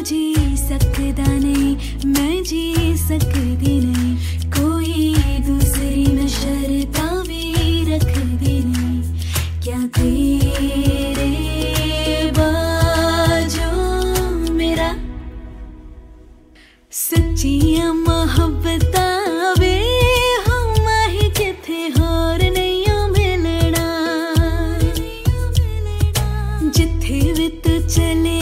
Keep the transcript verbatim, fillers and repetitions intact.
जी सकदा नहीं, मैं जी सकदी नहीं, कोई दूसरी मैं शर्तां भी रखदी नहीं। क्या तेरे बाजू मेरा सच्चियां मोहब्बतां वे हम ही किथे होर नहीं मिलना, जिथे भी तू चले